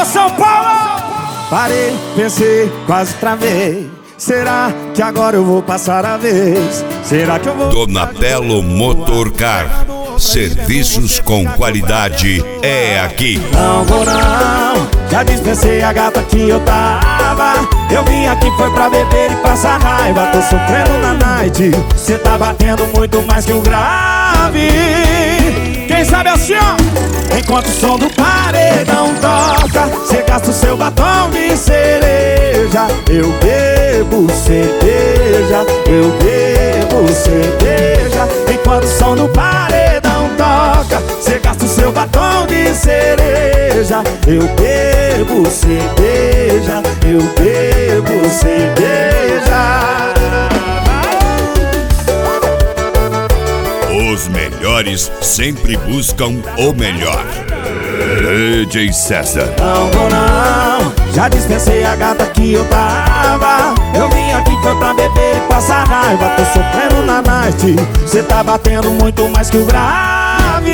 São Paulo! Parei, pensei, quase travei. Será que agora eu vou passar a vez? Será que eu vou... Donatello Motorcar. Serviços com qualidade é aqui. Não vou não, já dispensei a gata que eu tava. Eu vim aqui foi pra beber e passar raiva. Tô sofrendo na night, cê tá batendo muito mais que um grave. Quem sabe assim, ó. Enquanto o som do paredão toca, cê gasta o seu batom de cereja. Eu bebo cerveja, eu bebo cerveja. Enquanto o som do paredão toca, cê gasta o seu batom de cereja. Eu bebo cerveja, eu bebo cerveja. Os melhores sempre buscam o melhor. DJ César. Não vou não, já dispensei a gata que eu tava. Eu vim aqui foi pra beber e passar raiva. Tô sofrendo na night, cê tá batendo muito mais que o grave.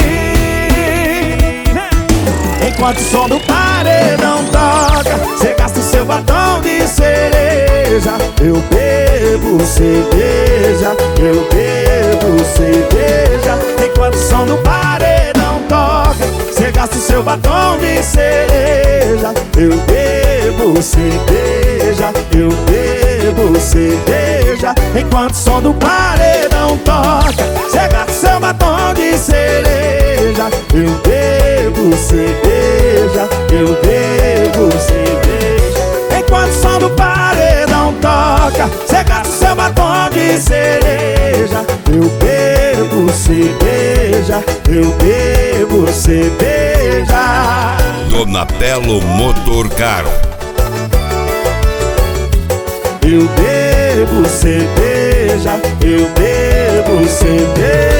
Enquanto o som do paredão toca, cê gasta o seu batom de cereja. Eu bebo cerveja, eu bebo cerveja. Enquanto o som do paredão toca, cê gasta o seu batom de cereja. Eu bebo cerveja, eu bebo cerveja. Enquanto o som do paredão toca, cê gasta o seu batom de cereja. Eu bebo cerveja, eu bebo cerveja. Enquanto o som do paredão toca, cê gasta o seu batom de cereja. Eu bebo cerveja, eu bebo cerveja. Donatello Motorcar. Eu bebo cerveja, eu bebo cerveja.